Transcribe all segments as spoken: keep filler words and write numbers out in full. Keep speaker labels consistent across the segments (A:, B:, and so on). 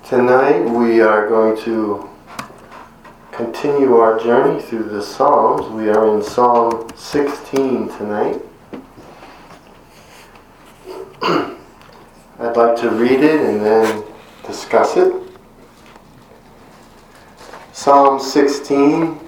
A: Tonight we are going to continue our journey through the Psalms. We are in Psalm sixteen tonight. I'd like to read it and then discuss it. Psalm sixteen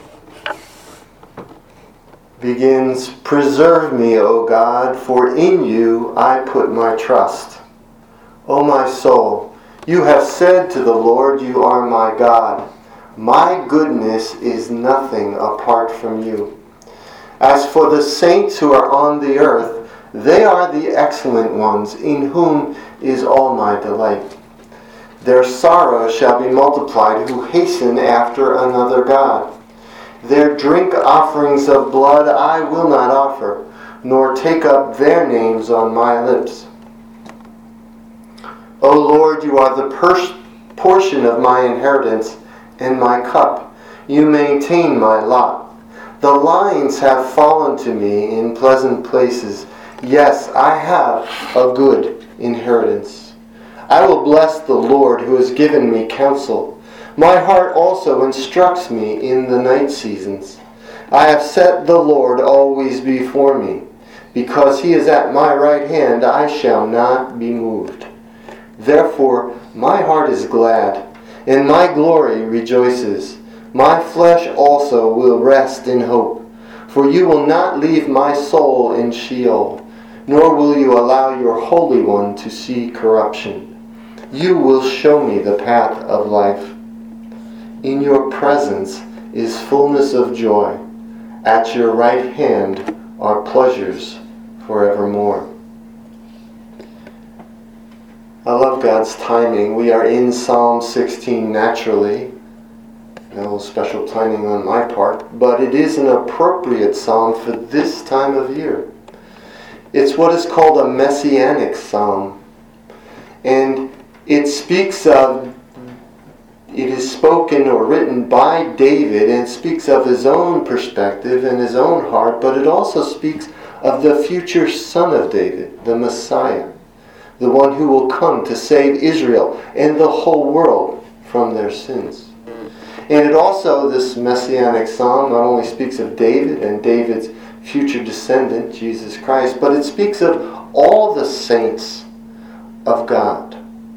A: begins, "Preserve me, O God, for in you I put my trust. O my soul, you have said to the Lord, you are my God. My goodness is nothing apart from you. As for the saints who are on the earth, they are the excellent ones, in whom is all my delight. Their sorrow shall be multiplied who hasten after another God. Their drink offerings of blood I will not offer, nor take up their names on my lips. O Lord, you are the pers- portion of my inheritance and my cup. You maintain my lot. The lines have fallen to me in pleasant places. Yes, I have a good inheritance. I will bless the Lord who has given me counsel. My heart also instructs me in the night seasons. I have set the Lord always before me. Because he is at my right hand, I shall not be moved. Therefore, my heart is glad, and my glory rejoices. My flesh also will rest in hope. For you will not leave my soul in Sheol, nor will you allow your Holy One to see corruption. You will show me the path of life. In your presence is fullness of joy. At your right hand are pleasures forevermore." I love God's timing. We are in Psalm sixteen naturally. No special planning on my part, but it is an appropriate psalm for this time of year. It's what is called a messianic psalm. And it speaks of, it is spoken or written by David and speaks of his own perspective and his own heart, but it also speaks of the future son of David, the Messiah, the one who will come to save Israel and the whole world from their sins. And it also, this messianic psalm, not only speaks of David and David's future descendant, Jesus Christ, but it speaks of all the saints of God.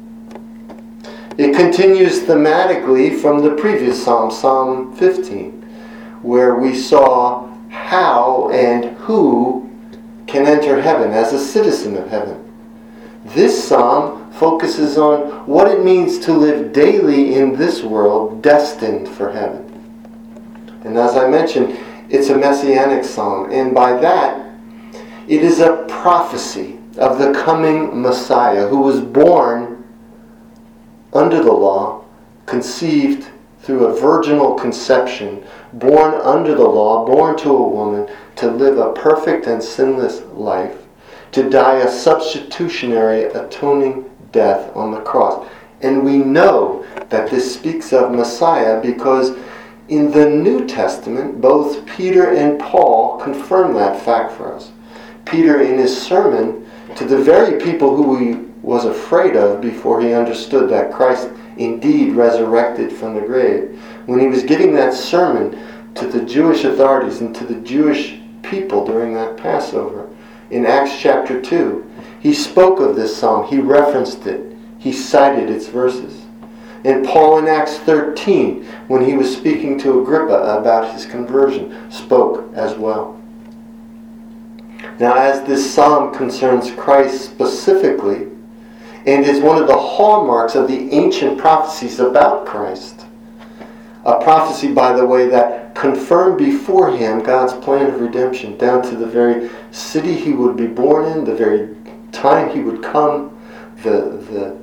A: It continues thematically from the previous psalm, Psalm fifteen, where we saw how and who can enter heaven as a citizen of heaven. This psalm focuses on what it means to live daily in this world destined for heaven. And as I mentioned, it's a messianic psalm, and by that, it is a prophecy of the coming Messiah who was born under the law, conceived through a virginal conception, born under the law, born to a woman, to live a perfect and sinless life, to die a substitutionary atoning death on the cross. And we know that this speaks of Messiah because in the New Testament, both Peter and Paul confirm that fact for us. Peter, in his sermon to the very people who he was afraid of before he understood that Christ indeed resurrected from the grave, when he was giving that sermon to the Jewish authorities and to the Jewish people during that Passover, in Acts chapter two, he spoke of this psalm. He referenced it. He cited its verses. And Paul in Acts thirteen, when he was speaking to Agrippa about his conversion, spoke as well. Now, as this psalm concerns Christ specifically, and is one of the hallmarks of the ancient prophecies about Christ, a prophecy, by the way, that confirmed beforehand God's plan of redemption, down to the very city he would be born in, the very time he would come, the, the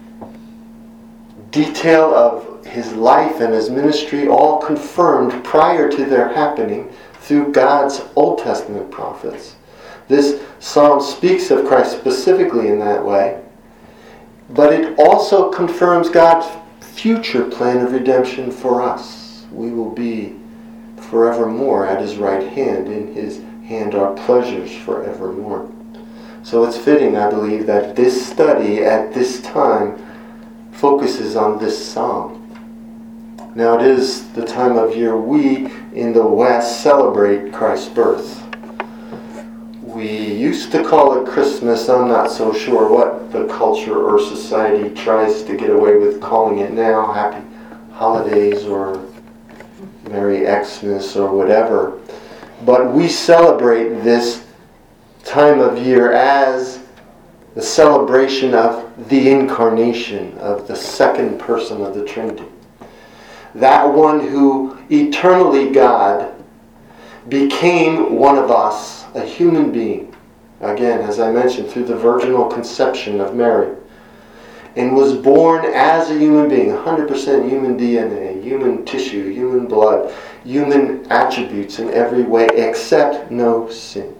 A: detail of his life and his ministry, all confirmed prior to their happening through God's Old Testament prophets. This psalm speaks of Christ specifically in that way, but it also confirms God's future plan of redemption for us. We will be forevermore at his right hand. In his hand are pleasures forevermore. So it's fitting, I believe, that this study at this time focuses on this psalm. Now it is the time of year we in the West celebrate Christ's birth. We used to call it Christmas. I'm not so sure what the culture or society tries to get away with calling it now. Happy Holidays or Merry Xmas or whatever. But we celebrate this time of year as the celebration of the incarnation of the second person of the Trinity. That one who, eternally God, became one of us, a human being. Again, as I mentioned, through the virginal conception of Mary. And was born as a human being, one hundred percent human D N A, human tissue, human blood, human attributes in every way except no sin.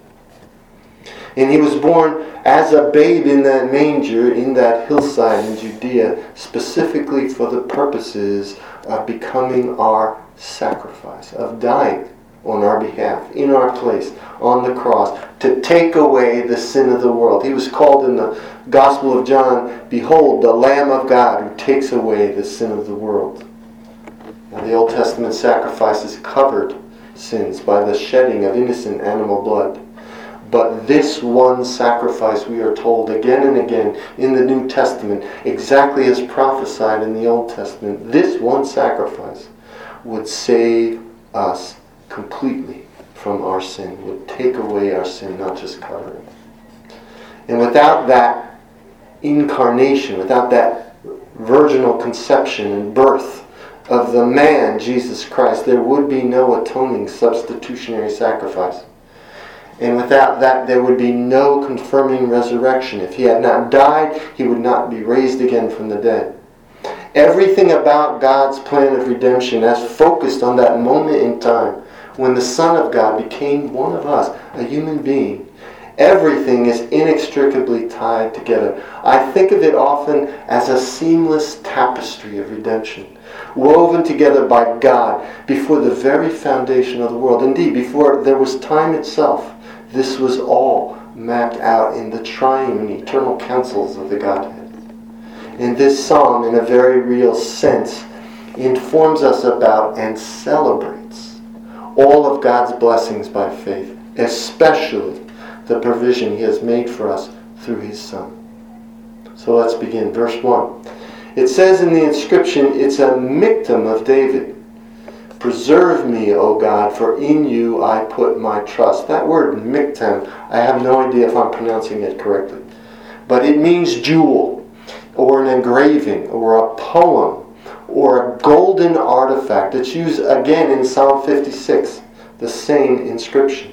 A: And he was born as a babe in that manger, in that hillside in Judea, specifically for the purposes of becoming our sacrifice, of dying on our behalf, in our place, on the cross, to take away the sin of the world. He was called in the Gospel of John, "Behold, the Lamb of God who takes away the sin of the world." Now, the Old Testament sacrifices covered sins by the shedding of innocent animal blood. But this one sacrifice, we are told again and again in the New Testament, exactly as prophesied in the Old Testament, this one sacrifice would save us completely from our sin, would take away our sin, not just cover it. And without that incarnation, without that virginal conception and birth of the man, Jesus Christ, there would be no atoning substitutionary sacrifice. And without that, there would be no confirming resurrection. If he had not died, he would not be raised again from the dead. Everything about God's plan of redemption as focused on that moment in time when the Son of God became one of us, a human being. Everything is inextricably tied together. I think of it often as a seamless tapestry of redemption, woven together by God before the very foundation of the world. Indeed, before there was time itself, this was all mapped out in the triune and eternal counsels of the Godhead. And this psalm, in a very real sense, informs us about and celebrates all of God's blessings by faith, especially the provision he has made for us through his Son. So let's begin. Verse one. It says in the inscription, it's a miktam of David. Preserve me, O God, for in you I put my trust. That word miktam, I have no idea if I'm pronouncing it correctly. But it means jewel, or an engraving, or a poem, or a golden artifact. It's used again in Psalm fifty-six, the same inscription.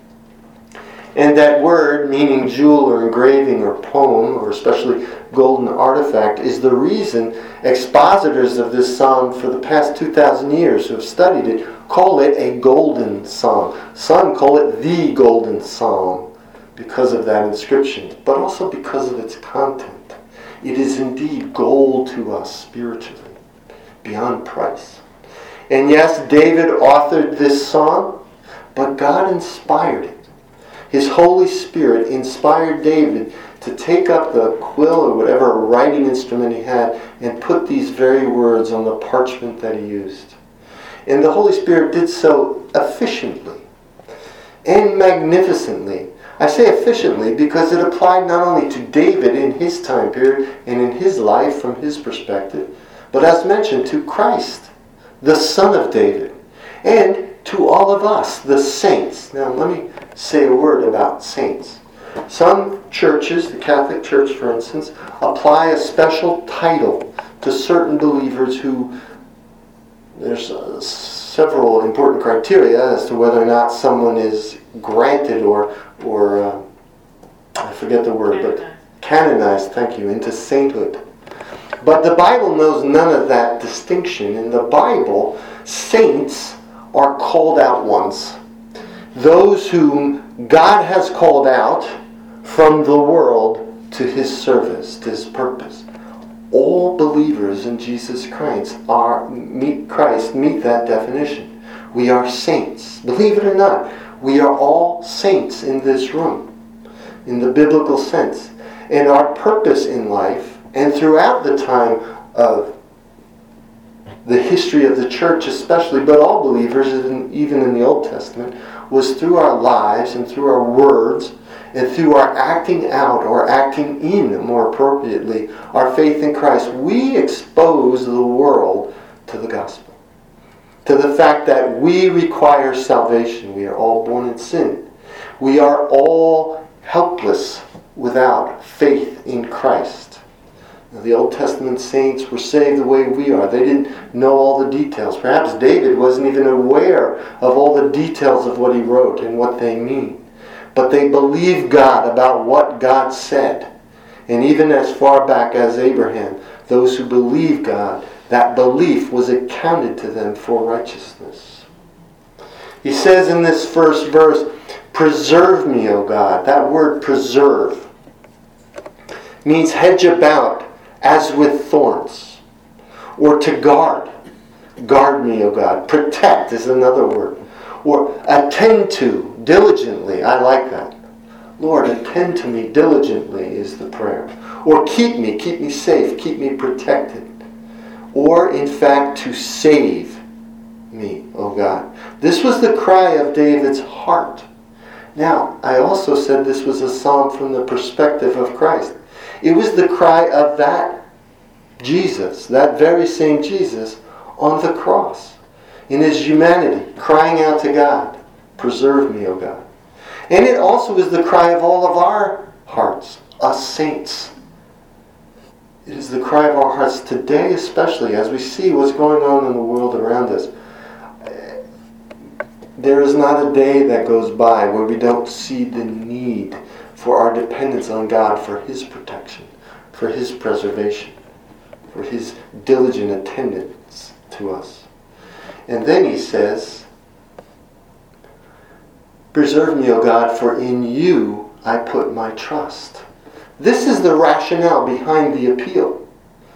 A: And that word, meaning jewel or engraving or poem, or especially golden artifact, is the reason expositors of this psalm for the past two thousand years who have studied it call it a golden psalm. Some call it the golden psalm because of that inscription, but also because of its content. It is indeed gold to us spiritually, beyond price. And yes, David authored this psalm, but God inspired it. His Holy Spirit inspired David to take up the quill or whatever writing instrument he had and put these very words on the parchment that he used. And the Holy Spirit did so efficiently and magnificently. I say efficiently because it applied not only to David in his time period and in his life from his perspective, but as mentioned to Christ, the Son of David, and to all of us, the saints. Now let me say a word about saints. Some churches, the Catholic Church for instance, apply a special title to certain believers who, there's uh, several important criteria as to whether or not someone is granted or, or uh, I forget the word, but canonized, thank you, into sainthood. But the Bible knows none of that distinction. In the Bible, saints are called out ones. Those whom God has called out from the world to his service, to his purpose. All believers in Jesus Christ are meet Christ meet that definition. We are saints. Believe it or not, we are all saints in this room, in the biblical sense. And our purpose in life, and throughout the time of the history of the church especially, but all believers, even in the Old Testament, was through our lives and through our words and through our acting out or acting in, more appropriately, our faith in Christ, we expose the world to the gospel. To the fact that we require salvation. We are all born in sin. We are all helpless without faith in Christ. Now, the Old Testament saints were saved the way we are. They didn't know all the details. Perhaps David wasn't even aware of all the details of what he wrote and what they mean. But they believed God about what God said. And even as far back as Abraham, those who believed God, that belief was accounted to them for righteousness. He says in this first verse, preserve me, O God. That word preserve means hedge about as with thorns, or to guard. Guard me, O God. Protect is another word. Or attend to diligently. I like that. Lord, attend to me diligently is the prayer. Or keep me, keep me safe, keep me protected. Or, in fact, to save me, O God. This was the cry of David's heart. Now, I also said this was a psalm from the perspective of Christ. It was the cry of that Jesus, that very same Jesus, on the cross, in his humanity, crying out to God, preserve me, O God. And it also is the cry of all of our hearts, us saints. It is the cry of our hearts today, especially as we see what's going on in the world around us. There is not a day that goes by where we don't see the need for our dependence on God for His protection, for His preservation, for His diligent attendance to us. And then he says, preserve me, O God, for in you I put my trust. This is the rationale behind the appeal.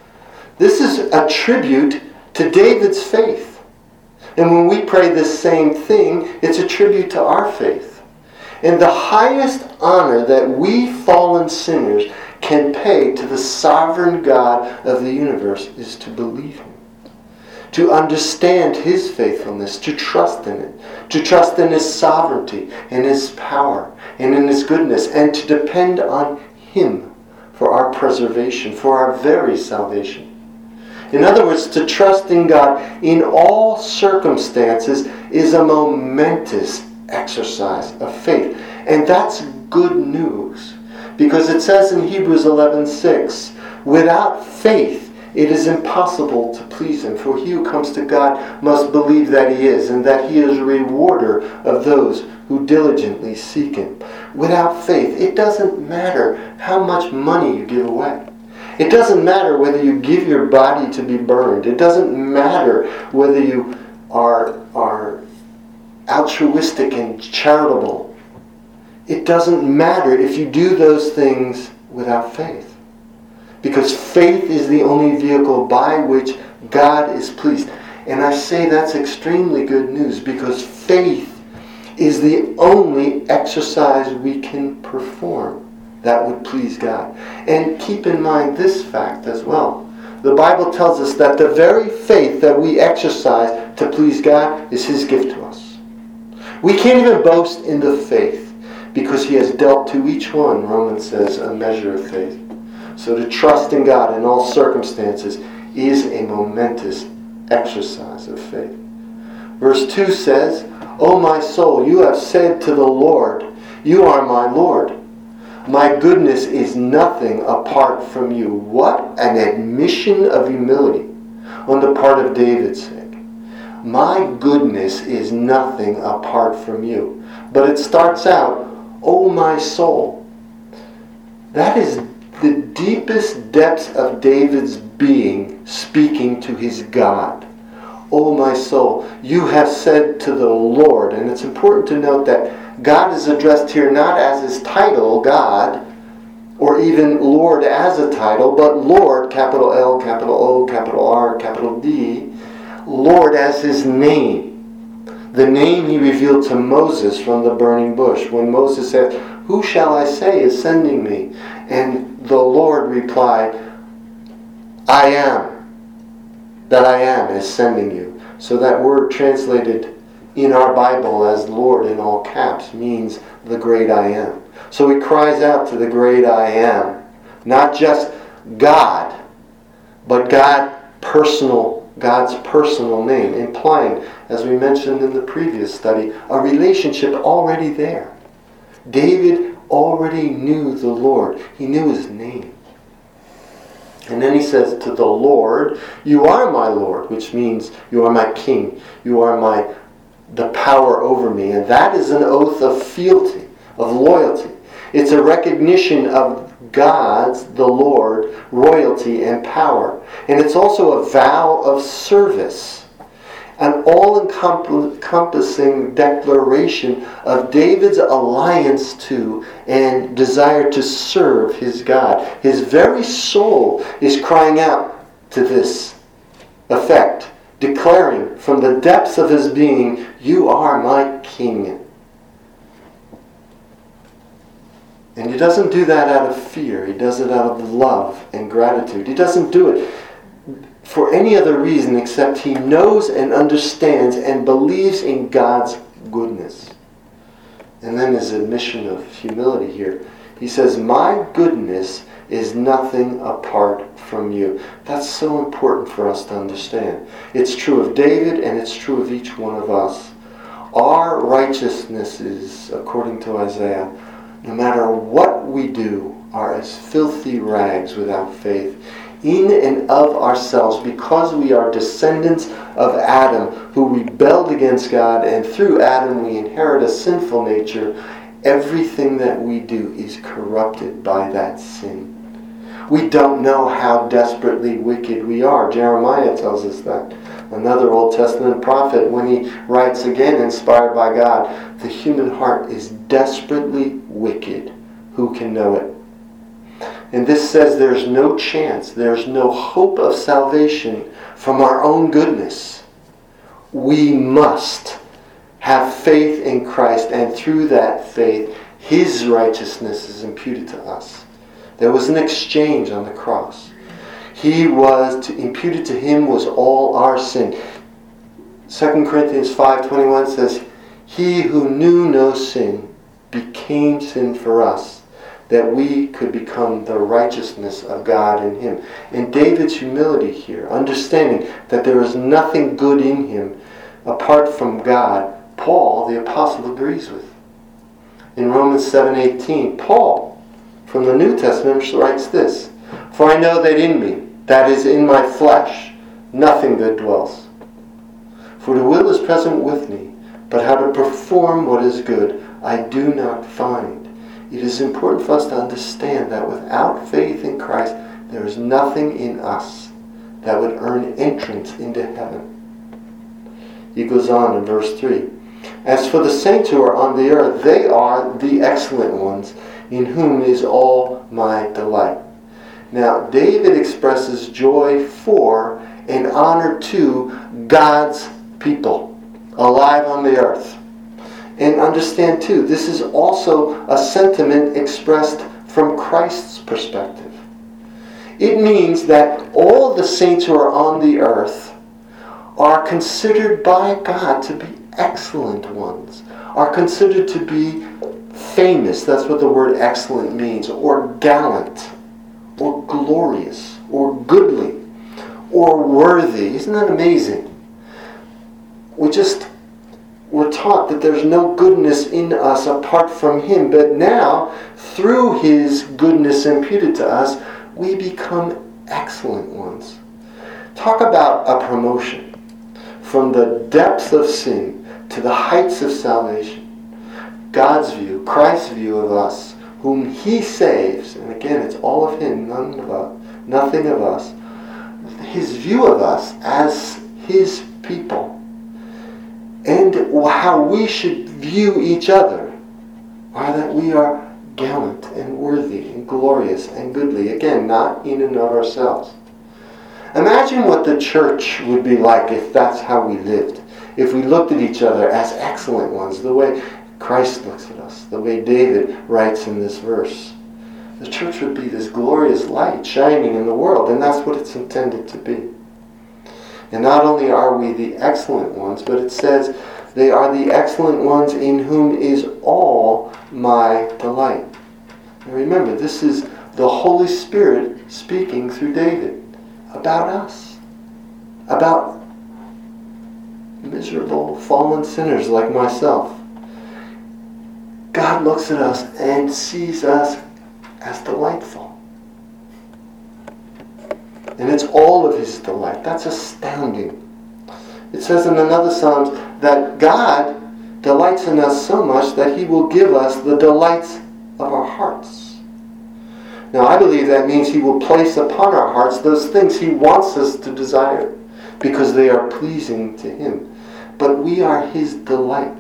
A: This is a tribute to David's faith. And when we pray this same thing, it's a tribute to our faith. And the highest honor that we fallen sinners can pay to the sovereign God of the universe is to believe Him. To understand His faithfulness, to trust in it, to trust in His sovereignty and His power and in His goodness, and to depend on Him for our preservation, for our very salvation. In other words, to trust in God in all circumstances is a momentous exercise of faith. And that's good news, because it says in Hebrews eleven six, without faith it is impossible to please Him, for he who comes to God must believe that He is, and that He is a rewarder of those who diligently seek Him. Without faith, it doesn't matter how much money you give away. It doesn't matter whether you give your body to be burned. It doesn't matter whether you are, are altruistic and charitable. It doesn't matter if you do those things without faith. Because faith is the only vehicle by which God is pleased. And I say that's extremely good news, because faith is the only exercise we can perform that would please God. And keep in mind this fact as well. The Bible tells us that the very faith that we exercise to please God is His gift to us. We can't even boast in the faith, because He has dealt to each one, Romans says, a measure of faith. So to trust in God in all circumstances is a momentous exercise of faith. Verse two says, O my soul, you have said to the Lord, you are my Lord. My goodness is nothing apart from you. What an admission of humility on the part of David's sake. My goodness is nothing apart from you. But it starts out, O my soul. That is the deepest depths of David's being speaking to his God. O my soul, you have said to the Lord. And it's important to note that God is addressed here not as His title, God, or even Lord as a title, but Lord, capital L, capital O, capital R, capital D, Lord as His name. The name He revealed to Moses from the burning bush, when Moses said, who shall I say is sending me? And the Lord replied, I am that I am is sending you. So that word translated in our Bible as Lord in all caps means the great I am. So he cries out to the great I am. Not just God, but God personal, God's personal name, implying, as we mentioned in the previous study, a relationship already there. David already knew the Lord. He knew his name. And then he says to the Lord, you are my Lord, which means you are my king. You are my the power over me. And that is an oath of fealty, of loyalty. It's a recognition of God's, the Lord, royalty and power. And it's also a vow of service. An all-encompassing declaration of David's alliance to and desire to serve his God. His very soul is crying out to this effect, declaring from the depths of his being, you are my king. And he doesn't do that out of fear. He does it out of love and gratitude. He doesn't do it for any other reason except he knows and understands and believes in God's goodness. And then his admission of humility here. He says, my goodness is nothing apart from you. That's so important for us to understand. It's true of David and it's true of each one of us. Our righteousnesses, according to Isaiah, no matter what we do, are as filthy rags without faith. In and of ourselves, because we are descendants of Adam, who rebelled against God, and through Adam we inherit a sinful nature, everything that we do is corrupted by that sin. We don't know how desperately wicked we are. Jeremiah tells us that. Another Old Testament prophet, when he writes again, inspired by God, the human heart is desperately wicked. Who can know it? And this says there's no chance, there's no hope of salvation from our own goodness. We must have faith in Christ, and through that faith, his righteousness is imputed to us. There was an exchange on the cross. He was, to, imputed to him was all our sin. Second Corinthians five twenty-one says, he who knew no sin became sin for us, that we could become the righteousness of God in him. And David's humility here, understanding that there is nothing good in him apart from God, Paul, the apostle, agrees with. In Romans seven eighteen, Paul, from the New Testament, writes this, for I know that in me, that is in my flesh, nothing good dwells. For the will is present with me, but how to perform what is good I do not find. It is important for us to understand that without faith in Christ, there is nothing in us that would earn entrance into heaven. He goes on in verse three. As for the saints who are on the earth, they are the excellent ones, in whom is all my delight. Now, David expresses joy for and honor to God's people, alive on the earth. And understand too, this is also a sentiment expressed from Christ's perspective. It means that all the saints who are on the earth are considered by God to be excellent ones, are considered to be famous, that's what the word excellent means, or gallant, or glorious, or goodly, or worthy. Isn't that amazing? We just We're taught that there's no goodness in us apart from him. But now, through his goodness imputed to us, we become excellent ones. Talk about a promotion from the depths of sin to the heights of salvation. God's view, Christ's view of us, whom he saves, and again, it's all of him, none of us, nothing of us. His view of us as his people, and how we should view each other, are that we are gallant and worthy and glorious and goodly. Again, not in and of ourselves. Imagine what the church would be like if that's how we lived. If we looked at each other as excellent ones, the way Christ looks at us, the way David writes in this verse. The church would be this glorious light shining in the world, and that's what it's intended to be. And not only are we the excellent ones, but it says they are the excellent ones in whom is all my delight. And remember, this is the Holy Spirit speaking through David about us, about miserable, fallen sinners like myself. God looks at us and sees us as delightful. And it's all of His delight. That's astounding. It says in another Psalms that God delights in us so much that He will give us the delights of our hearts. Now, I believe that means He will place upon our hearts those things He wants us to desire because they are pleasing to Him. But we are His delight.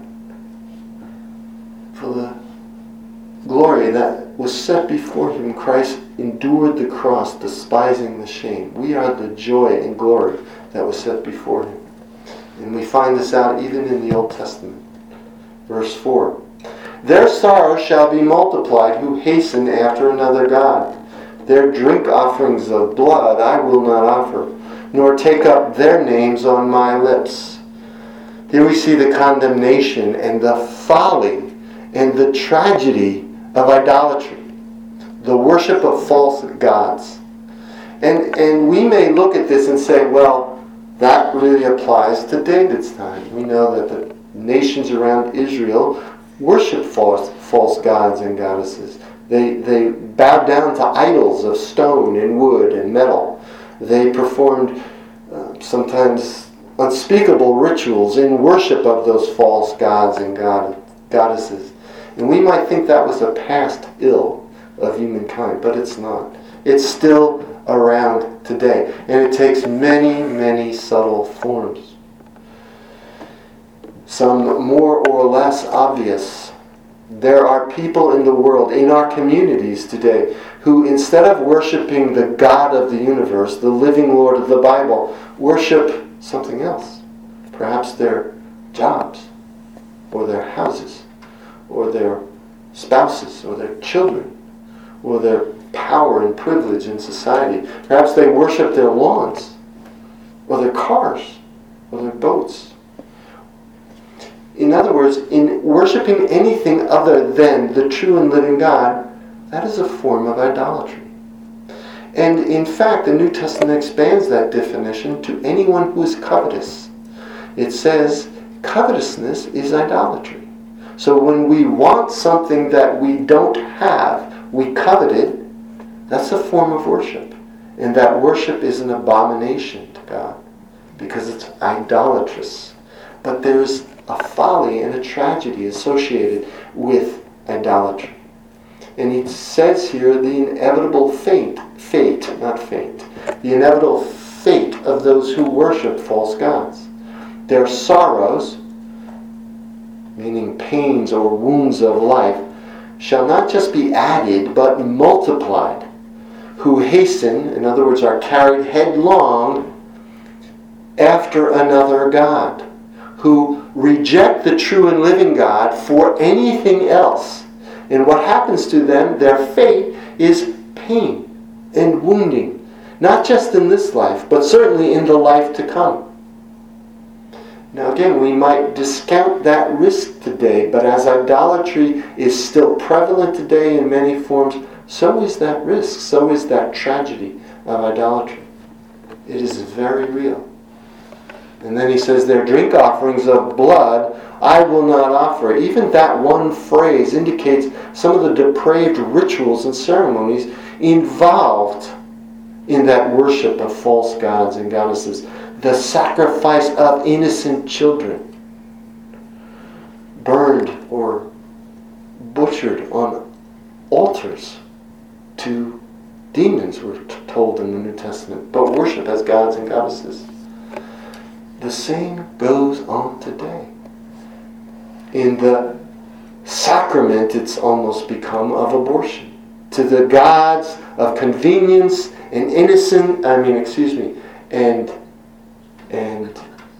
A: For the glory that was set before Him, Christ endured the cross, despising the shame. We are the joy and glory that was set before Him. And we find this out even in the Old Testament. Verse four. Their sorrow shall be multiplied who hasten after another god. Their drink offerings of blood I will not offer, nor take up their names on my lips. Here we see the condemnation and the folly and the tragedy of idolatry, the worship of false gods. And, and we may look at this and say, well, that really applies to David's time. We know that the nations around Israel worship false, false gods and goddesses. They, they bowed down to idols of stone and wood and metal. They performed uh, sometimes unspeakable rituals in worship of those false gods and god, goddesses. And we might think that was a past ill of humankind, but it's not. It's still around today. And it takes many, many subtle forms. Some more or less obvious. There are people in the world, in our communities today, who instead of worshiping the God of the universe, the living Lord of the Bible, worship something else. Perhaps their jobs, or their houses, or their spouses, or their children, or their power and privilege in society. Perhaps they worship their lawns, or their cars, or their boats. In other words, in worshiping anything other than the true and living God, that is a form of idolatry. And in fact, the New Testament expands that definition to anyone who is covetous. It says, covetousness is idolatry. So when we want something that we don't have, we covet it, that's a form of worship. And that worship is an abomination to God because it's idolatrous. But there's a folly and a tragedy associated with idolatry. And it says here the inevitable fate, fate, not fate, the inevitable fate of those who worship false gods. Their sorrows, meaning pains or wounds of life, shall not just be added, but multiplied. Who hasten, in other words, are carried headlong after another god. Who reject the true and living God for anything else. And what happens to them, their fate, is pain and wounding. Not just in this life, but certainly in the life to come. Now again, we might discount that risk today, but as idolatry is still prevalent today in many forms, so is that risk, so is that tragedy of idolatry. It is very real. And then he says, their drink offerings of blood I will not offer. Even that one phrase indicates some of the depraved rituals and ceremonies involved in that worship of false gods and goddesses. The sacrifice of innocent children, burned or butchered on altars to demons, we're told in the New Testament, but worship as gods and goddesses. The same goes on today. In the sacrament, it's almost become of abortion. To the gods of convenience and innocent, I mean, excuse me, and, and,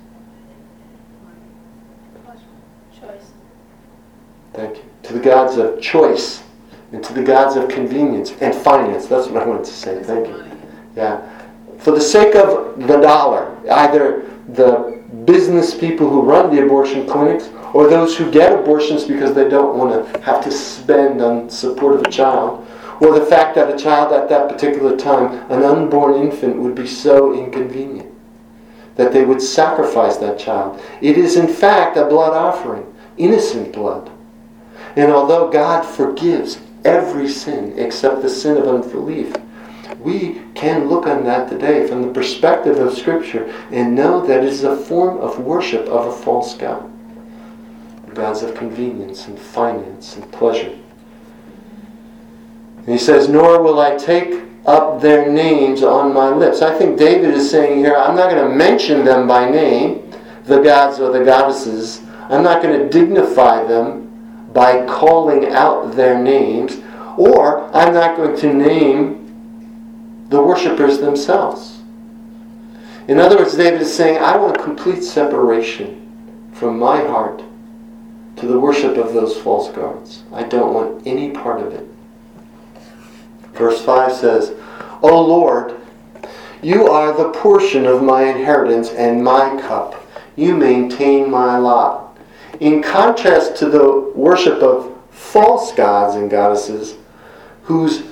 B: choice.
A: Thank you. To the gods of choice and to the gods of convenience and finance. That's what I wanted to say. Thank you. Yeah. for the sake of the dollar, either the business people who run the abortion clinics or those who get abortions because they don't want to have to spend on support of a child, or the fact that a child at that particular time, an unborn infant, would be so inconvenient that they would sacrifice that child. It is in fact a blood offering, innocent blood. And although God forgives every sin except the sin of unbelief, we can look on that today from the perspective of Scripture and know that it is a form of worship of a false god. Gods of convenience and finance and pleasure. And he says, nor will I take up their names on my lips. I think David is saying here, I'm not going to mention them by name, the gods or the goddesses. I'm not going to dignify them by calling out their names, or I'm not going to name the worshipers themselves. In other words, David is saying, I want a complete separation from my heart to the worship of those false gods. I don't want any part of it. Verse five says, O Lord, you are the portion of my inheritance and my cup. You maintain my lot. In contrast to the worship of false gods and goddesses, whose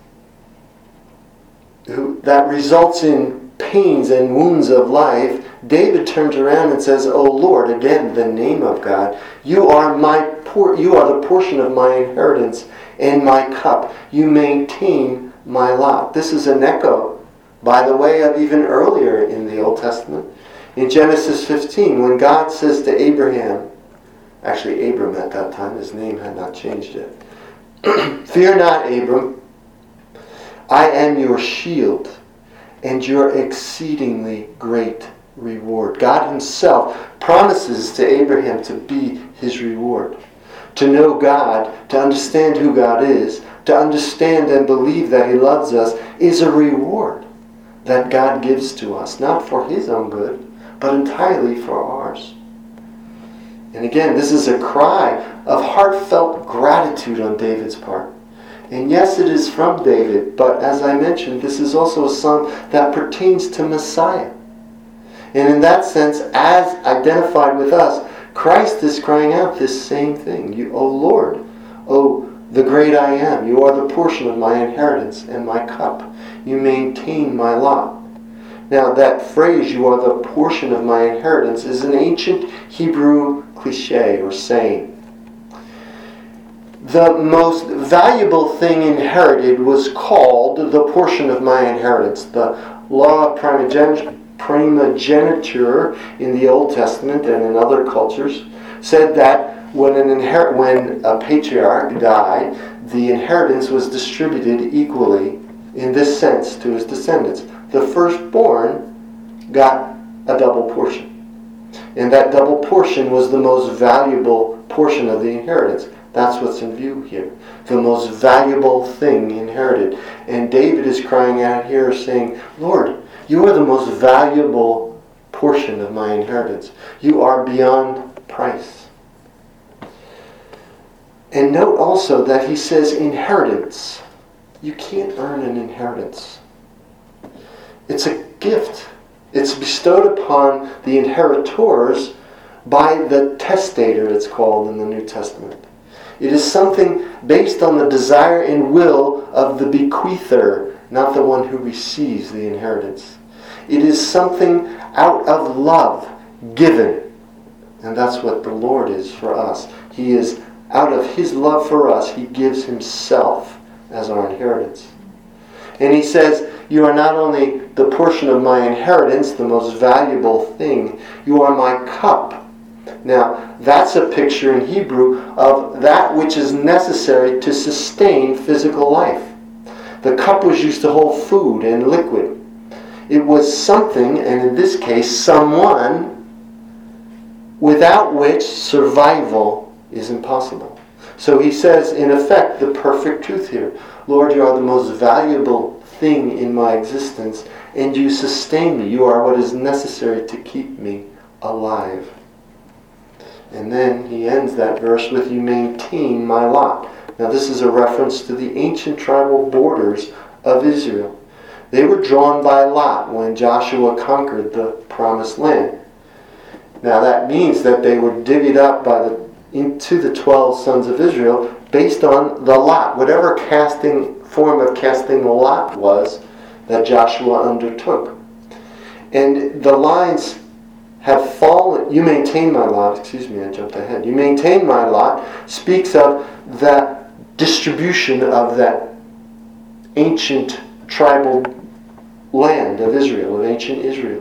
A: who, that results in pains and wounds of life, David turns around and says, O Lord, again, the name of God, you are my por- you are the portion of my inheritance and my cup. You maintain my lot. This is an echo, by the way, of even earlier in the Old Testament. In Genesis fifteen, when God says to Abraham, actually Abram at that time, his name had not changed yet, Fear not, Abram, I am your shield and your exceedingly great reward. God himself promises to Abraham to be his reward. To know God, to understand who God is, to understand and believe that he loves us is a reward that God gives to us, not for his own good, but entirely for ours. And again, this is a cry of heartfelt gratitude on David's part. And yes, it is from David, but as I mentioned, this is also a psalm that pertains to Messiah. And in that sense, as identified with us, Christ is crying out this same thing. You, O Lord, O the great I am, you are the portion of my inheritance and my cup. You maintain my lot. Now that phrase, you are the portion of my inheritance, is an ancient Hebrew cliche or saying. The most valuable thing inherited was called the portion of my inheritance. The law of primogen- primogeniture in the Old Testament and in other cultures said that when an inher- when a patriarch died, the inheritance was distributed equally in this sense to his descendants. The firstborn got a double portion. And that double portion was the most valuable portion of the inheritance. That's what's in view here. The most valuable thing inherited. And David is crying out here saying, Lord, you are the most valuable portion of my inheritance. You are beyond price. And note also that he says inheritance. You can't earn an inheritance. It's a gift. It's bestowed upon the inheritors by the testator, it's called in the New Testament. It is something based on the desire and will of the bequeather, not the one who receives the inheritance. It is something out of love, given. And that's what the Lord is for us. He is, out of his love for us, he gives himself as our inheritance. And he says, you are not only the portion of my inheritance, the most valuable thing, you are my cup. Now, that's a picture in Hebrew of that which is necessary to sustain physical life. The cup was used to hold food and liquid. It was something, and in this case, someone, without which survival is impossible. So he says, in effect, the perfect truth here. Lord, you are the most valuable thing in my existence, and you sustain me. You are what is necessary to keep me alive. And then he ends that verse with, you maintain my lot. Now this is a reference to the ancient tribal borders of Israel. They were drawn by lot when Joshua conquered the promised land. Now that means that they were divvied up by the into the twelve sons of Israel based on the lot, whatever casting form of casting the lot was that Joshua undertook. And the lines have fallen. You maintain my lot, excuse me, I jumped ahead. You maintain my lot speaks of the distribution of that ancient tribal land of Israel, of ancient Israel.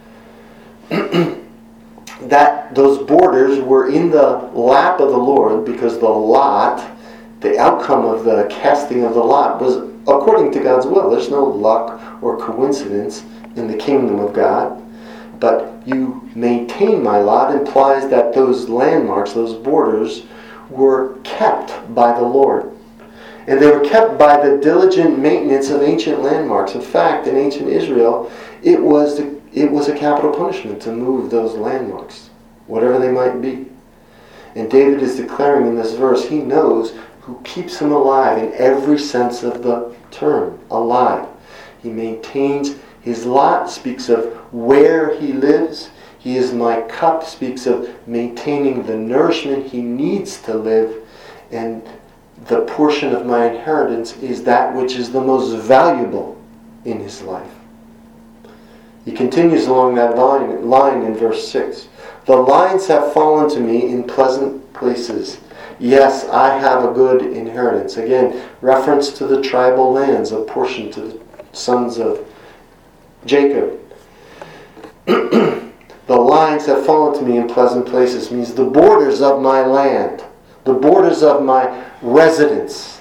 A: That those borders were in the lap of the Lord because the lot, the outcome of the casting of the lot was according to God's will. There's no luck or coincidence in the kingdom of God. But you maintain my lot implies that those landmarks, those borders, were kept by the Lord. And they were kept by the diligent maintenance of ancient landmarks. In fact, in ancient Israel, it was the, it was a capital punishment to move those landmarks, whatever they might be. And David is declaring in this verse, he knows who keeps him alive in every sense of the term, alive. He maintains his lot, speaks of where he lives. He is my cup, speaks of maintaining the nourishment he needs to live. And the portion of my inheritance is that which is the most valuable in his life. He continues along that line, line in verse six. The lines have fallen to me in pleasant places. Yes, I have a good inheritance. Again, reference to the tribal lands apportioned to the sons of Jacob. The lines have fallen to me in pleasant places means the borders of my land, the borders of my residence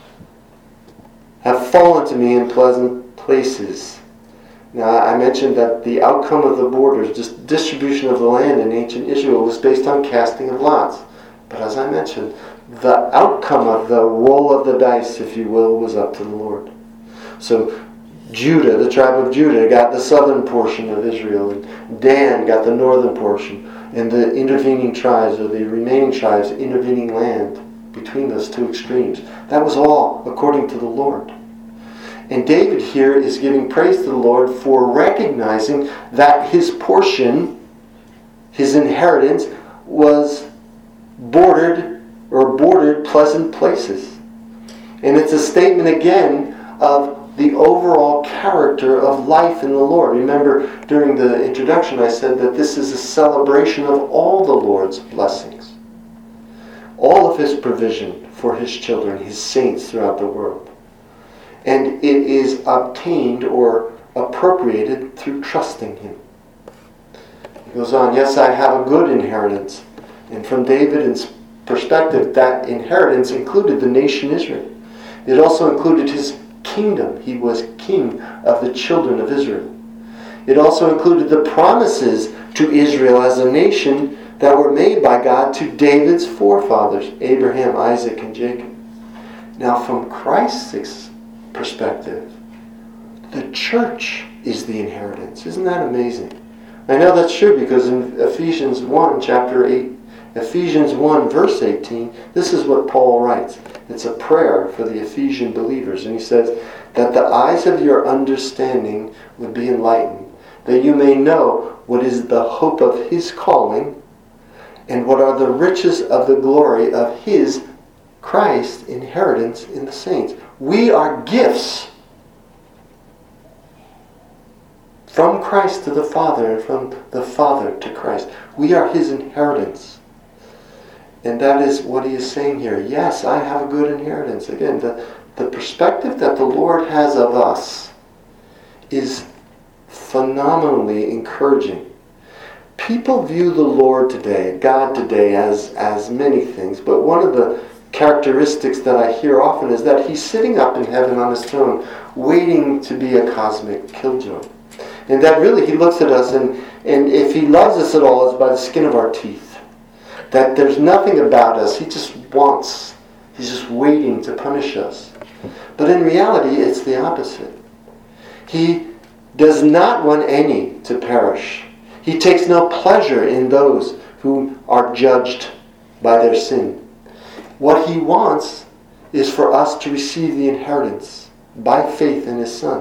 A: have fallen to me in pleasant places. Now, I mentioned that the outcome of the borders, just distribution of the land in ancient Israel, was based on casting of lots. But as I mentioned, the outcome of the roll of the dice, if you will, was up to the Lord. So Judah, the tribe of Judah, got the southern portion of Israel, and Dan got the northern portion, and the intervening tribes, or the remaining tribes, intervening land between those two extremes. That was all according to the Lord. And David here is giving praise to the Lord for recognizing that his portion, his inheritance, was bordered or bordered pleasant places. And it's a statement again of the overall character of life in the Lord. Remember, during the introduction I said that this is a celebration of all the Lord's blessings. All of his provision for his children, his saints throughout the world. And it is obtained or appropriated through trusting him. He goes on, yes, I have a good inheritance. And from David's perspective, that inheritance included the nation Israel. It also included his kingdom. He was king of the children of Israel. It also included the promises to Israel as a nation that were made by God to David's forefathers, Abraham, Isaac, and Jacob. Now, from Christ's perspective, the church is the inheritance. Isn't that amazing? I know that's true because in Ephesians one, chapter eight, Ephesians one, verse eighteen, this is what Paul writes. It's a prayer for the Ephesian believers. And he says, that the eyes of your understanding would be enlightened, that you may know what is the hope of his calling, and what are the riches of the glory of his, Christ's, inheritance in the saints. We are gifts from Christ to the Father, and from the Father to Christ. We are his inheritance. And that is what he is saying here. Yes, I have a good inheritance. Again, the, the perspective that the Lord has of us is phenomenally encouraging. People view the Lord today, God today, as, as many things. But one of the characteristics that I hear often is that he's sitting up in heaven on his throne, waiting to be a cosmic killjoy. And that really he looks at us, and, and if he loves us at all, it's by the skin of our teeth. That there's nothing about us. He just wants, he's just waiting to punish us. But in reality, it's the opposite. He does not want any to perish. He takes no pleasure in those who are judged by their sin. What he wants is for us to receive the inheritance by faith in his Son.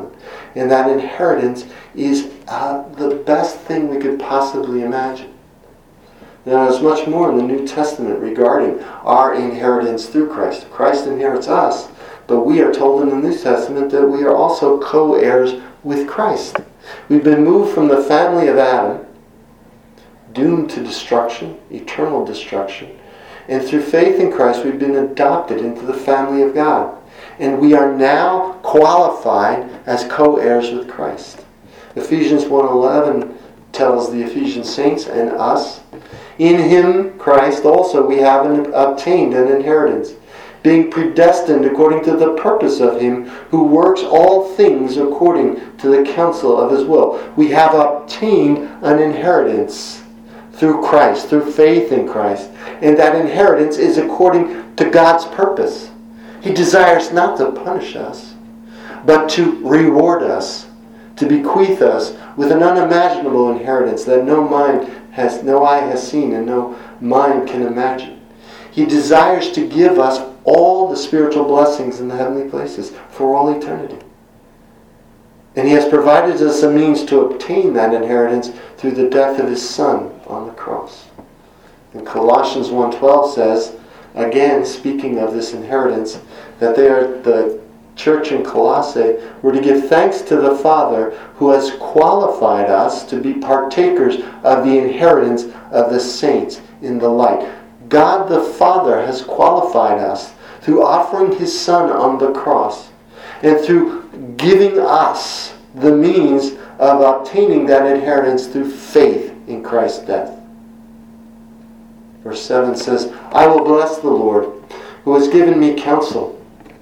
A: And that inheritance is uh, the best thing we could possibly imagine. Now, there's much more in the New Testament regarding our inheritance through Christ. Christ inherits us, but we are told in the New Testament that we are also co-heirs with Christ. We've been moved from the family of Adam, doomed to destruction, eternal destruction, and through faith in Christ we've been adopted into the family of God. And we are now qualified as co-heirs with Christ. Ephesians one eleven tells the Ephesian saints and us, in Him, Christ, also we have an, obtained an inheritance, being predestined according to the purpose of Him who works all things according to the counsel of His will. We have obtained an inheritance through Christ, through faith in Christ. And that inheritance is according to God's purpose. He desires not to punish us, but to reward us, to bequeath us with an unimaginable inheritance that no mind has, no eye has seen and no mind can imagine. He desires to give us all the spiritual blessings in the heavenly places for all eternity. And He has provided us a means to obtain that inheritance through the death of His Son on the cross. And Colossians one twelve says, again, speaking of this inheritance, that they are, the church in Colossae were to give thanks to the Father who has qualified us to be partakers of the inheritance of the saints in the light. God the Father has qualified us through offering His Son on the cross and through giving us the means of obtaining that inheritance through faith in Christ's death. Verse seven says, I will bless the Lord who has given me counsel.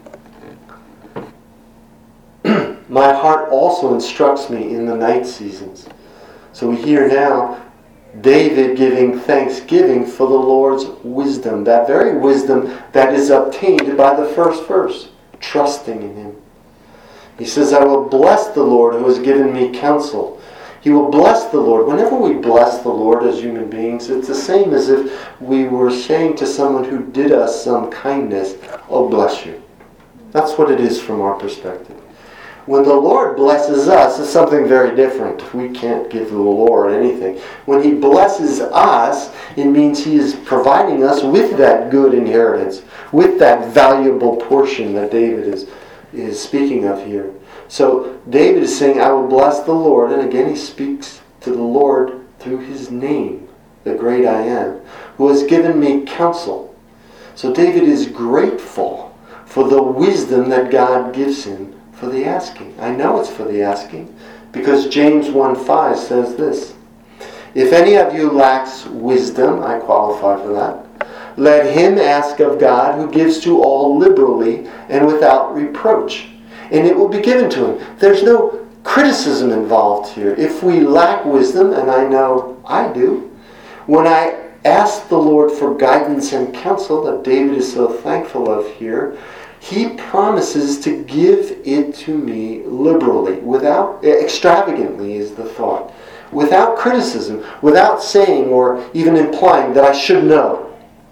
A: My heart also instructs me in the night seasons. So we hear now David giving thanksgiving for the Lord's wisdom. That very wisdom that is obtained by the first verse. Trusting in Him. He says, I will bless the Lord who has given me counsel. He will bless the Lord. Whenever we bless the Lord as human beings, it's the same as if we were saying to someone who did us some kindness, oh, bless you. That's what it is from our perspective. When the Lord blesses us, it's something very different. We can't give the Lord anything. When He blesses us, it means He is providing us with that good inheritance, with that valuable portion that David is, is speaking of here. So David is saying, I will bless the Lord. And again, he speaks to the Lord through His name, the great I am, who has given me counsel. So David is grateful for the wisdom that God gives him for the asking. I know it's for the asking because James one five says this. If any of you lacks wisdom, I qualify for that, let him ask of God who gives to all liberally and without reproach, and it will be given to him. There's no criticism involved here. If we lack wisdom, and I know I do, when I ask the Lord for guidance and counsel that David is so thankful of here, He promises to give it to me liberally, without extravagantly is the thought, without criticism, without saying or even implying that I should know.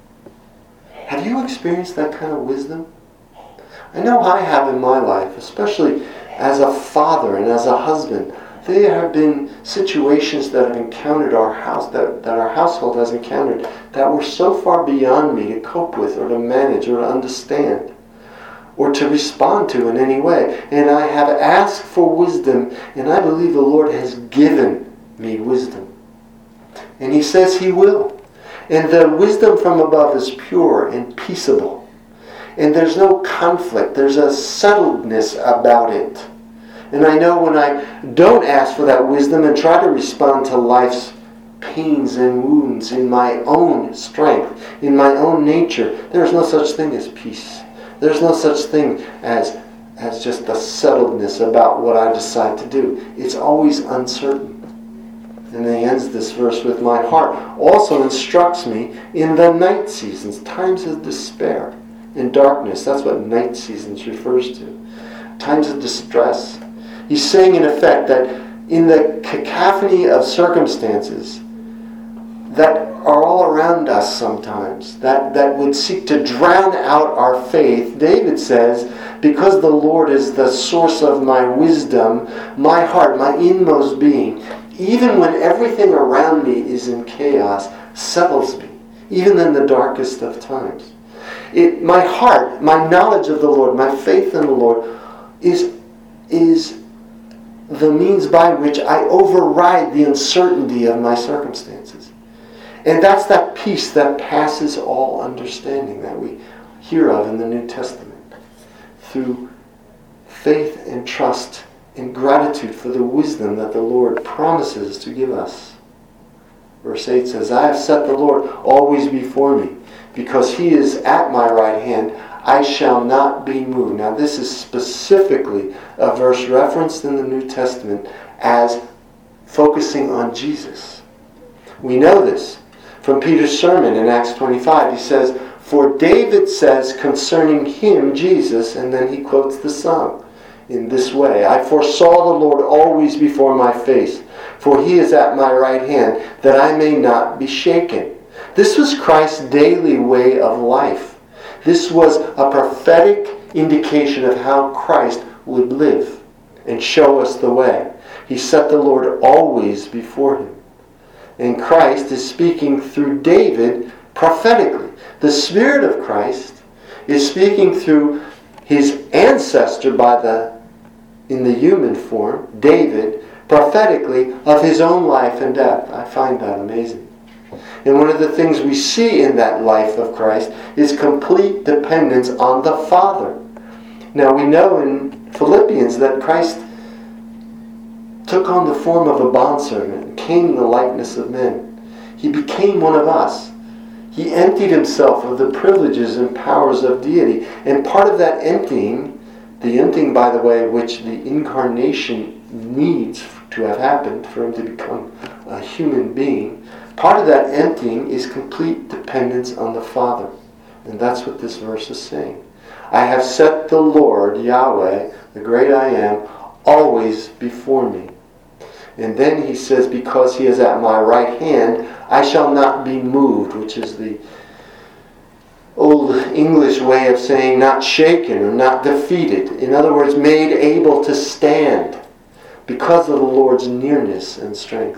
A: Have you experienced that kind of wisdom? I know I have in my life, especially as a father and as a husband. There have been situations that have encountered our house, that, that our household has encountered, that were so far beyond me to cope with or to manage or to understand, or to respond to in any way. And I have asked for wisdom, and I believe the Lord has given me wisdom. And He says He will. And the wisdom from above is pure and peaceable. And there's no conflict. There's a settledness about it. And I know when I don't ask for that wisdom and try to respond to life's pains and wounds in my own strength, in my own nature, there's no such thing as peace. There's no such thing as, as just a settledness about what I decide to do. It's always uncertain. And then he ends this verse with, my heart also instructs me in the night seasons, times of despair and darkness. That's what night seasons refers to. Times of distress. He's saying in effect that in the cacophony of circumstances that are all around us sometimes, that, that would seek to drown out our faith, David says, because the Lord is the source of my wisdom, my heart, my inmost being, even when everything around me is in chaos, settles me, even in the darkest of times. It, my heart, my knowledge of the Lord, my faith in the Lord is, is the means by which I override the uncertainty of my circumstances. And that's that peace that passes all understanding that we hear of in the New Testament. Through faith and trust and gratitude for the wisdom that the Lord promises to give us. Verse eight says, I have set the Lord always before me. Because he is at my right hand, I shall not be moved. Now this is specifically a verse referenced in the New Testament as focusing on Jesus. We know this from Peter's sermon in Acts twenty-five. He says, for David says concerning him, Jesus, and then he quotes the psalm in this way, I foresaw the Lord always before my face, for he is at my right hand, that I may not be shaken. This was Christ's daily way of life. This was a prophetic indication of how Christ would live and show us the way. He set the Lord always before him. And Christ is speaking through David prophetically. The Spirit of Christ is speaking through his ancestor by the in the human form, David, prophetically of his own life and death. I find that amazing. And one of the things we see in that life of Christ is complete dependence on the Father. Now we know in Philippians that Christ took on the form of a bondservant and came in the likeness of men. He became one of us. He emptied himself of the privileges and powers of deity. And part of that emptying, the emptying, by the way, which the incarnation needs to have happened for him to become a human being, part of that emptying is complete dependence on the Father. And that's what this verse is saying. I have set the Lord, Yahweh, the great I am, always before me. And then he says, because he is at my right hand, I shall not be moved, which is the old English way of saying not shaken or not defeated. In other words, made able to stand because of the Lord's nearness and strength.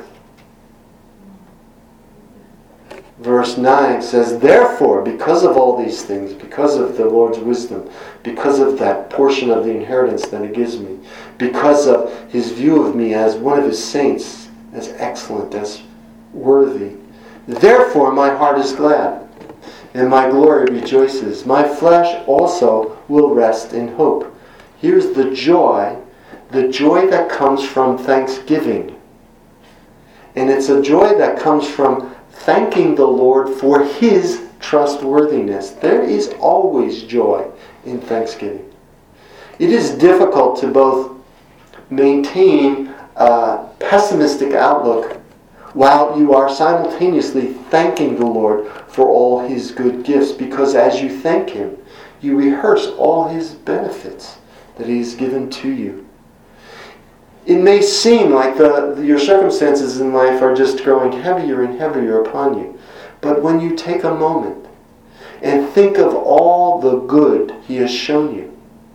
A: Verse nine says, therefore, because of all these things, because of the Lord's wisdom, because of that portion of the inheritance that he gives me, because of his view of me as one of his saints, as excellent, as worthy, therefore my heart is glad, and my glory rejoices. My flesh also will rest in hope. Here's the joy, the joy that comes from thanksgiving. And it's a joy that comes from thanking the Lord for his trustworthiness. There is always joy in thanksgiving. It is difficult to both maintain a pessimistic outlook while you are simultaneously thanking the Lord for all his good gifts, because as you thank him, you rehearse all his benefits that he's given to you. It may seem like the, the, your circumstances in life are just growing heavier and heavier upon you. But when you take a moment and think of all the good he has shown you,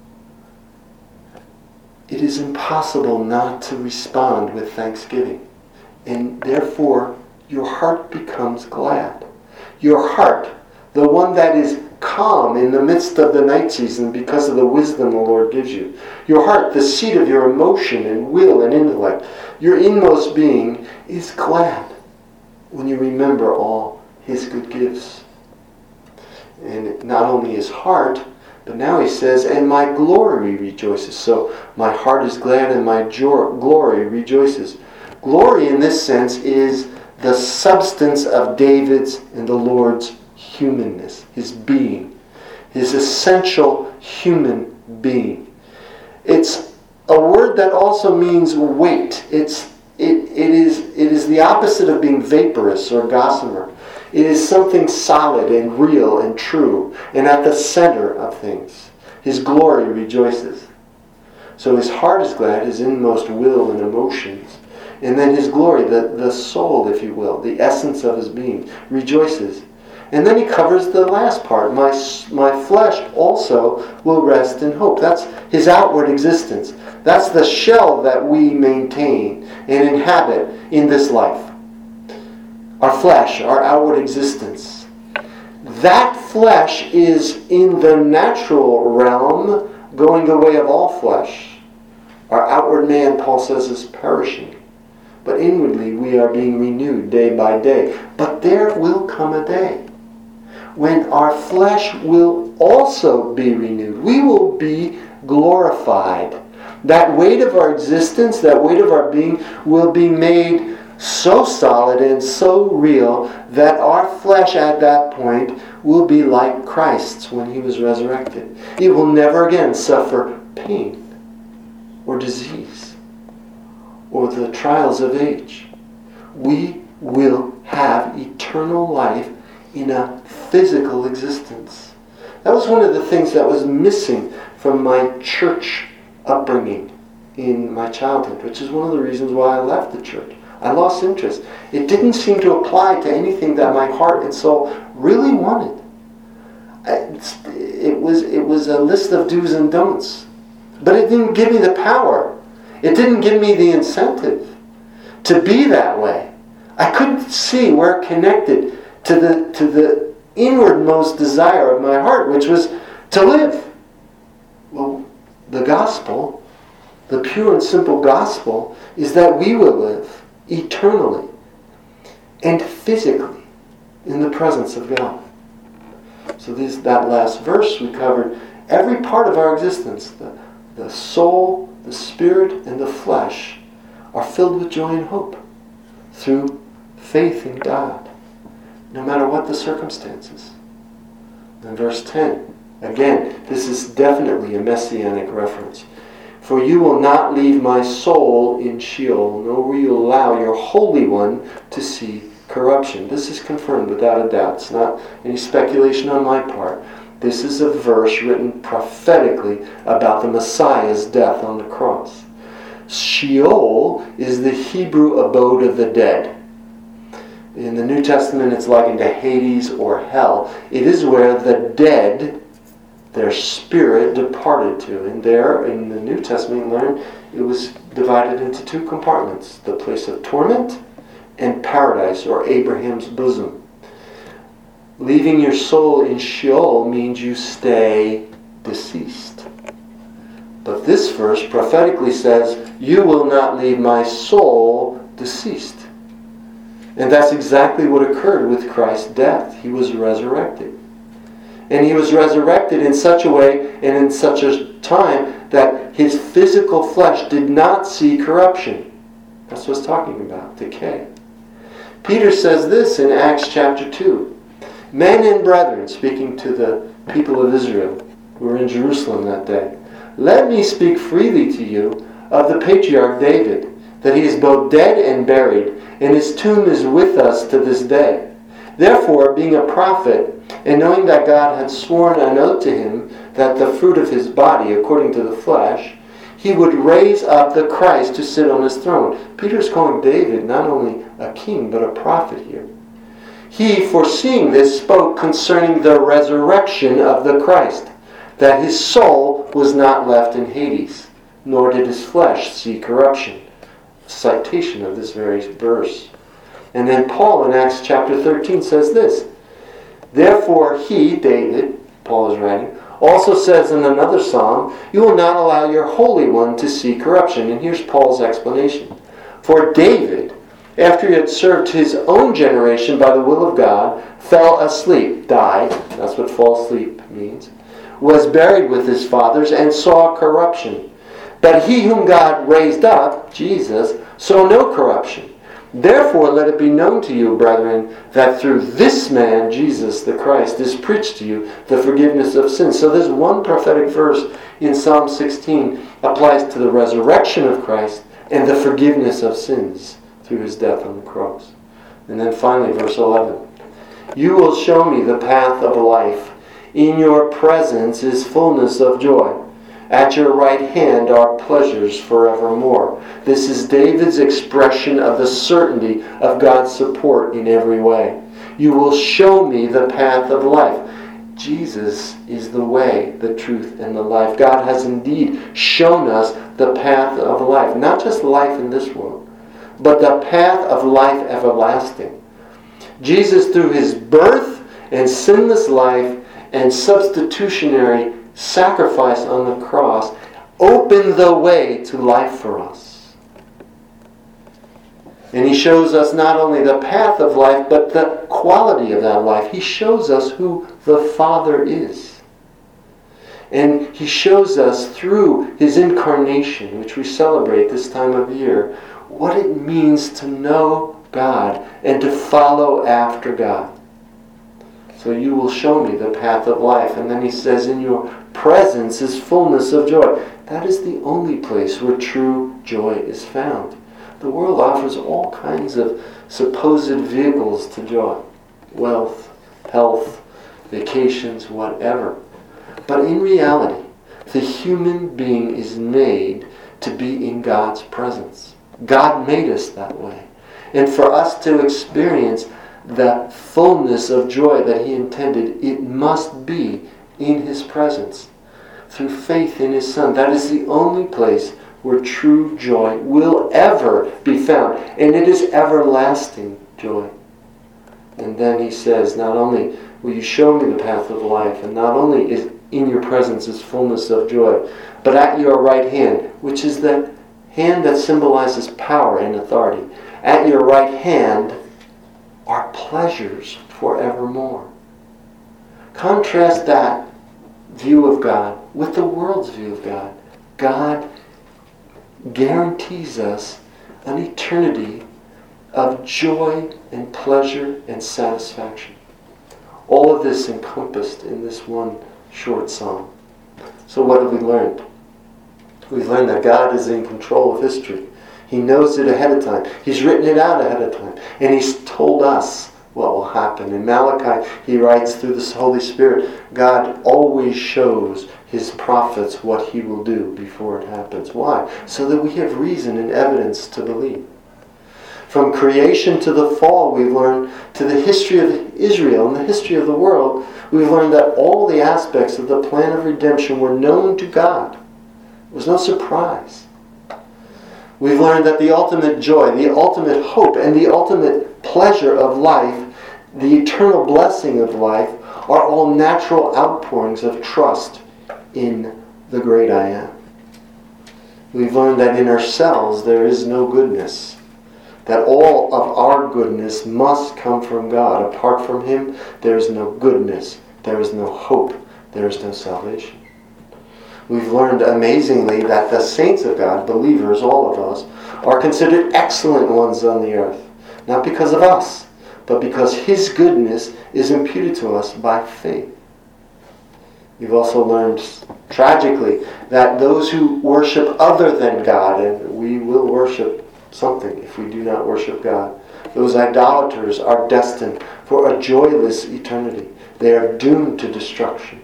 A: it is impossible not to respond with thanksgiving. And therefore, your heart becomes glad. Your heart, the one that is calm in the midst of the night season because of the wisdom the Lord gives you. Your heart, the seat of your emotion and will and intellect, your inmost being is glad when you remember all his good gifts. And not only his heart, but now he says, and my glory rejoices. So my heart is glad and my jo- glory rejoices. Glory in this sense is the substance of David's and the Lord's humanness, his being, his essential human being. It's a word that also means weight. It's it it is it is the opposite of being vaporous or gossamer. It is something solid and real and true and at the center of things. His glory rejoices. So his heart is glad, his inmost will and emotions. And then his glory, the, the soul, if you will, the essence of his being, rejoices. And then he covers the last part. My, my flesh also will rest in hope. That's his outward existence. That's the shell that we maintain and inhabit in this life. Our flesh, our outward existence. That flesh is in the natural realm going the way of all flesh. Our outward man, Paul says, is perishing. But inwardly we are being renewed day by day. But there will come a day when our flesh will also be renewed. We will be glorified. That weight of our existence, that weight of our being will be made so solid and so real that our flesh at that point will be like Christ's when he was resurrected. It will never again suffer pain or disease or the trials of age. We will have eternal life in a physical existence. That was one of the things that was missing from my church upbringing in my childhood, which is one of the reasons why I left the church. I lost interest. It didn't seem to apply to anything that my heart and soul really wanted. It was, it was a list of do's and don'ts. But it didn't give me the power. It didn't give me the incentive to be that way. I couldn't see where it connected to the, to the inwardmost desire of my heart, which was to live. Well, the gospel, the pure and simple gospel, is that we will live eternally and physically in the presence of God. So this, that last verse, we covered every part of our existence. The, the soul, the spirit, and the flesh are filled with joy and hope through faith in God, no matter what the circumstances. In verse ten, again, this is definitely a messianic reference. For you will not leave my soul in Sheol, nor will you allow your Holy One to see corruption. This is confirmed without a doubt. It's not any speculation on my part. This is a verse written prophetically about the Messiah's death on the cross. Sheol is the Hebrew abode of the dead. In the New Testament, it's likened to Hades or hell. It is where the dead, their spirit, departed to. And there, in the New Testament, you learn it was divided into two compartments: the place of torment and paradise, or Abraham's bosom. Leaving your soul in Sheol means you stay deceased. But this verse prophetically says, you will not leave my soul deceased. And that's exactly what occurred with Christ's death. He was resurrected. And he was resurrected in such a way and in such a time that his physical flesh did not see corruption. That's what it's talking about, decay. Peter says this in Acts chapter two. Men and brethren, speaking to the people of Israel who were in Jerusalem that day, let me speak freely to you of the patriarch David, that he is both dead and buried, and his tomb is with us to this day. Therefore, being a prophet, and knowing that God had sworn an oath to him that the fruit of his body, according to the flesh, he would raise up the Christ to sit on his throne. Peter's calling David not only a king, but a prophet here. He, foreseeing this, spoke concerning the resurrection of the Christ, that his soul was not left in Hades, nor did his flesh see corruption. Citation of this very verse. And then Paul in Acts chapter thirteen says this. Therefore he, David, Paul is writing, also says in another psalm, you will not allow your Holy One to see corruption. And here's Paul's explanation. For David, after he had served his own generation by the will of God, fell asleep, died, that's what fall asleep means, was buried with his fathers, and saw corruption. But he whom God raised up, Jesus, saw no corruption. Therefore let it be known to you, brethren, that through this man, Jesus the Christ, is preached to you the forgiveness of sins. So this one prophetic verse in Psalm sixteen applies to the resurrection of Christ and the forgiveness of sins through his death on the cross. And then finally, verse eleven. You will show me the path of life. In your presence is fullness of joy. At your right hand are pleasures forevermore. This is David's expression of the certainty of God's support in every way. You will show me the path of life. Jesus is the way, the truth, and the life. God has indeed shown us the path of life. Not just life in this world, but the path of life everlasting. Jesus, through his birth and sinless life and substitutionary sacrifice on the cross, opened the way to life for us. And he shows us not only the path of life, but the quality of that life. He shows us who the Father is. And he shows us through his incarnation, which we celebrate this time of year, what it means to know God and to follow after God. So you will show me the path of life. And then he says, in your presence is fullness of joy. That is the only place where true joy is found. The world offers all kinds of supposed vehicles to joy. Wealth, health, vacations, whatever. But in reality, the human being is made to be in God's presence. God made us that way. And for us to experience the fullness of joy that he intended, it must be in his presence. Through faith in his Son. That is the only place where true joy will ever be found. And it is everlasting joy. And then he says, not only will you show me the path of life, and not only is in your presence is fullness of joy, but at your right hand, which is the hand that symbolizes power and authority. At your right hand are pleasures forevermore. Contrast that view of God with the world's view of God. God guarantees us an eternity of joy and pleasure and satisfaction. All of this encompassed in this one short psalm. So what have we learned? We've learned that God is in control of history. He knows it ahead of time. He's written it out ahead of time. And he's told us what will happen. In Malachi, he writes through the Holy Spirit, God always shows his prophets what he will do before it happens. Why? So that we have reason and evidence to believe. From creation to the fall, we've learned, to the history of Israel and the history of the world, we've learned that all the aspects of the plan of redemption were known to God. It was no surprise. We've learned that the ultimate joy, the ultimate hope, and the ultimate pleasure of life, the eternal blessing of life, are all natural outpourings of trust in the great I Am. We've learned that in ourselves there is no goodness. That all of our goodness must come from God. Apart from him, there is no goodness. There is no hope. There is no salvation. We've learned amazingly that the saints of God, believers, all of us, are considered excellent ones on the earth. Not because of us, but because his goodness is imputed to us by faith. We've also learned, tragically, that those who worship other than God, and we will worship something if we do not worship God, those idolaters are destined for a joyless eternity. They are doomed to destruction.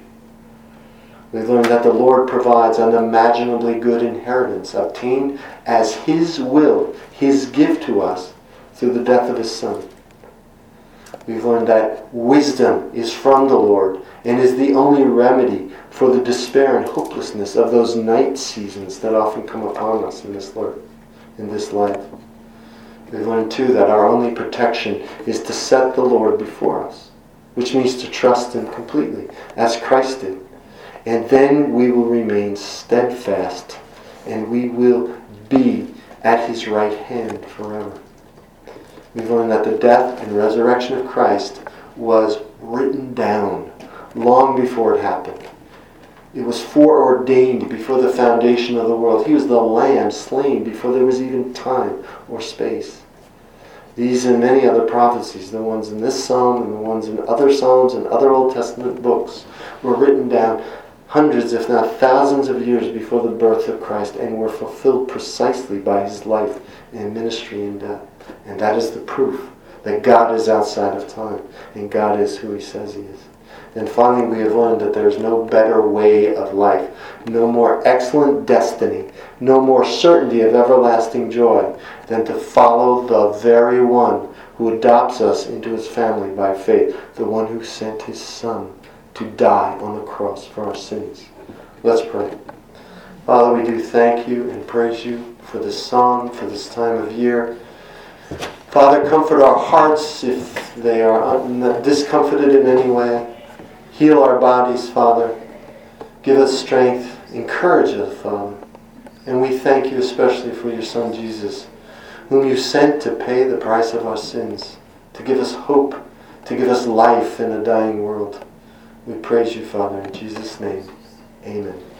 A: We learn that the Lord provides unimaginably good inheritance obtained as his will, his gift to us through the death of his Son. We've learned that wisdom is from the Lord and is the only remedy for the despair and hopelessness of those night seasons that often come upon us in this life. In this life. We've learned too that our only protection is to set the Lord before us, which means to trust him completely, as Christ did. And then we will remain steadfast, and we will be at his right hand forever. We've learned that the death and resurrection of Christ was written down long before it happened. It was foreordained before the foundation of the world. He was the Lamb slain before there was even time or space. These and many other prophecies, the ones in this psalm and the ones in other psalms and other Old Testament books, were written down hundreds, if not thousands of years before the birth of Christ and were fulfilled precisely by his life and ministry and death. And that is the proof that God is outside of time and God is who he says he is. And finally, we have learned that there is no better way of life, no more excellent destiny, no more certainty of everlasting joy than to follow the very one who adopts us into his family by faith, the one who sent his Son to die on the cross for our sins. Let's pray. Father, we do thank you and praise you for this song, for this time of year. Father, comfort our hearts if they are un- discomforted in any way. Heal our bodies, Father. Give us strength. Encourage us, Father. And we thank you especially for your Son, Jesus, whom you sent to pay the price of our sins, to give us hope, to give us life in a dying world. We praise you, Father, in Jesus' name. Amen.